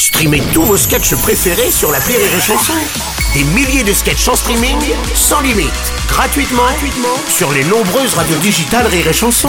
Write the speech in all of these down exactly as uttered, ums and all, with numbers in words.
Streamez tous vos sketchs préférés sur l'appli Rire et Chanson. Des milliers de sketchs en streaming, sans limite, gratuitement, gratuitement sur les nombreuses radios digitales Rire et Chanson.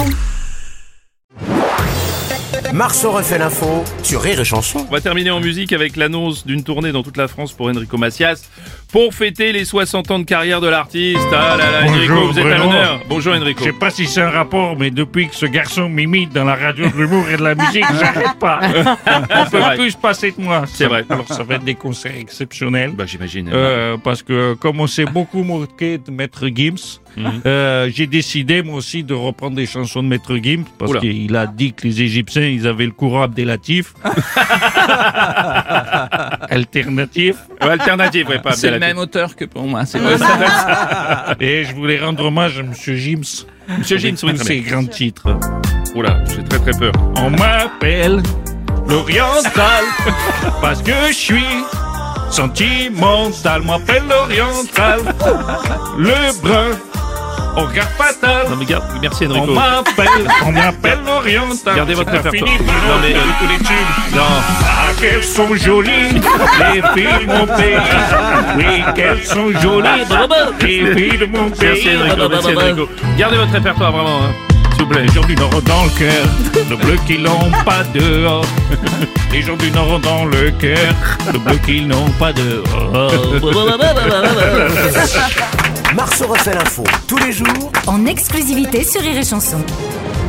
Marceau refait l'info sur Rire et Chanson. On va terminer en musique avec l'annonce d'une tournée dans toute la France pour Enrico Macias pour fêter les soixante ans de carrière de l'artiste. Ah là là, Enrico, Bonjour, vous êtes à Bruno. l'honneur. Bonjour Enrico. Je sais pas si c'est un rapport, mais depuis que ce garçon m'imite dans la radio de l'humour et de la musique, j'arrête pas. On peut vrai. plus se passer de moi. C'est vrai. Alors ça va être des concerts exceptionnels. Bah j'imagine. Euh, parce que comme on s'est beaucoup moqué de Maître Gims, Mhm. euh, j'ai décidé moi aussi de reprendre des chansons de Maître Gims parce Oula. qu'il a dit que les Égyptiens ils avaient le courant abdélatif. Alternatif. Ouais, alternative, ouais, pas C'est le Abdelatif. même auteur que pour moi. C'est Ouais, ça va. Et je voulais rendre hommage à Monsieur Gims. Monsieur Gims, oui, tous très ses bien. grands titres. Oula, j'ai très très peur. On m'appelle l'oriental parce que je suis sentimental. On m'appelle l'oriental, le brun au regard fatal. Non mais garde, merci On Enrico. m'appelle, on m'appelle l'oriental. Gardez votre C'est pas répertoire. fini, Bruno, Non, mais- vous avez tous les tubes. Non. Ah, qu'elles sont jolies, les filles de mon pays. Oui, qu'elles sont jolies, les filles de mon pays. Merci Enrico, merci Enrico. Gardez votre répertoire vraiment, hein. S'il vous plaît. Les gens du Nord dans le cœur, le bleu qu'ils n'ont pas dehors. Les gens du Nord dans le cœur, le bleu qu'ils n'ont pas dehors. Marceau refait l'info tous les jours En exclusivité sur Rire et Chanson.